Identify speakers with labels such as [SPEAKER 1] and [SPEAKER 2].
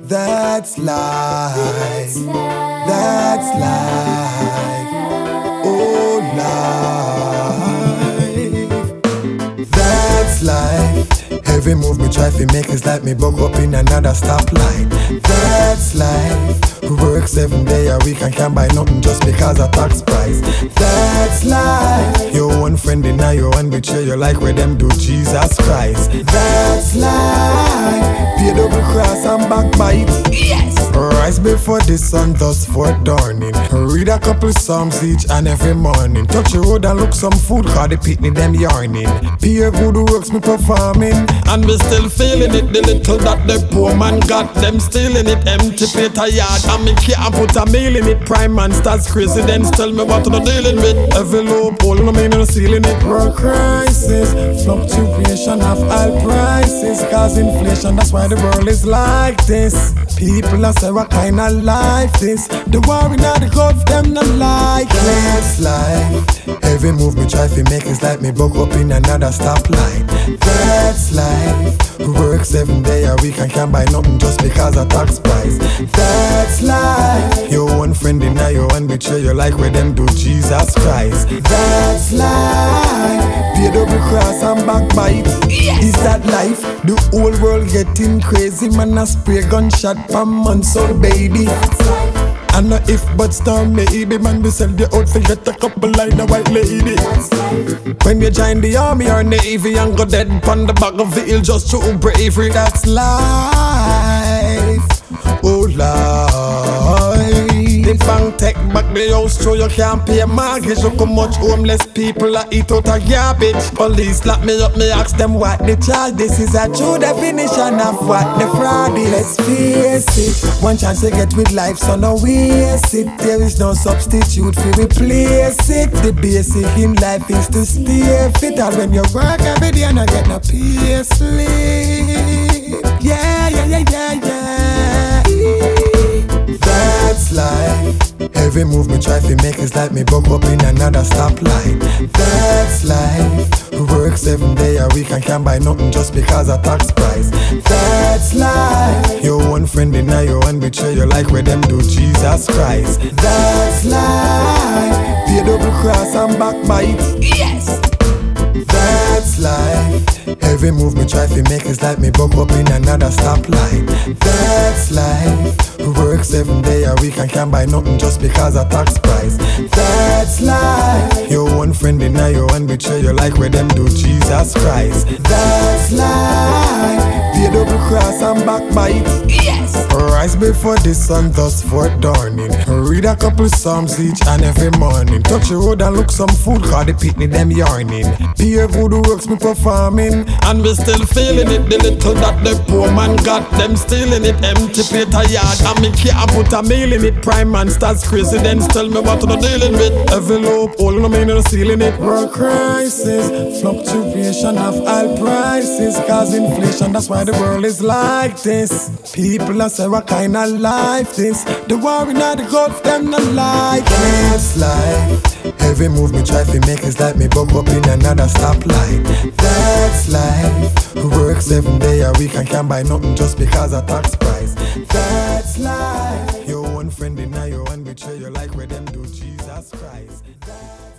[SPEAKER 1] That's life. That's life. Oh, life. That's life. Every move me try to make is like me bug up in another stoplight. That's life. We work 7 days a week and can't buy nothing just because of tax price. That's life. Your one friend in your one betray you like where them do Jesus Christ. That's life. Pay double cross and backbite. Yes. Rise before the sun thus forth dawning. Read a couple psalms each and every morning. Touch the road and look some food cause the picnic them yarning. Peer good works me performing.
[SPEAKER 2] And we still feeling it, the little that the poor man got. Them stealing it, empty paper yard. And me can't put a meal in it. Prime man starts crazy, then tell me what I'm dealing with. Every loophole, no mean no ceiling it.
[SPEAKER 1] World crisis, fluctuation of oil prices cause inflation, that's why the world is like this. People are say what kind of life this. The war in the Gulf, them not like this life. Every move me try to make is like me bug up in another stoplight. That's life. We work 7 days a week and can't buy nothing just because of tax price. That's life. Your one friend in your one betray you like where them do Jesus Christ. That's life. Pay double cross and backbite. Yes. Is that life? The whole world getting crazy. Man a spray gunshot per month old baby. I know if but storm maybe man we sell the outfit get a couple like the white lady. When you join the army or navy and go dead on the back of the hill just to bravery. That's life. Oh life. The bank take back the house so you can't pay a mortgage. Look how much homeless people are eat out of garbage. Police lock me up, me ask them what the charge. This is a true definition of what the fraud is. Let's face it, one chance to get with life, so no waste it. There is no substitute for replace it. The basic in life is to stay fit. And when you work every day and you get no pay slip. Yeah. That's life. Every move me try to make is like me bug up in another stoplight. That's life. We work 7 days a week and can't buy nothing just because of tax price. That's life. Your one friend in your one betray you like where them do Jesus Christ. That's life. Pay double cross and backbite. Yes. That's life. Every move me try to make is like me bug up in another stoplight. That's life. We work 7 days a week and can't buy nothing just because of tax price. That's life. Your one friend in your one betray you like where them do Jesus Christ. That's life. Pay double cross and backbite. Yes. Rise before the sun thus forth dawning. Read a couple psalms each and every morning. Touch the road and look some food cause the picnic them yarning. Peer good works me performing.
[SPEAKER 2] And we still feeling it, the little that the poor man got. Them stealing it, empty paper yard. And me can't put a meal in it. Prime man starts crazy, then tell me what I'm dealing with. Every loophole, no mean no ceiling it.
[SPEAKER 1] World crisis, fluctuation of oil prices cause inflation, that's why the world is like this. People are say what kind of life this. The war in the Gulf, them not like this life. Every move me try to make is like me bug up in another stoplight. That's life. We work 7 days a week and can't buy nothing just because of tax price. That's life. Your one friend in your one betray you like where them do Jesus Christ.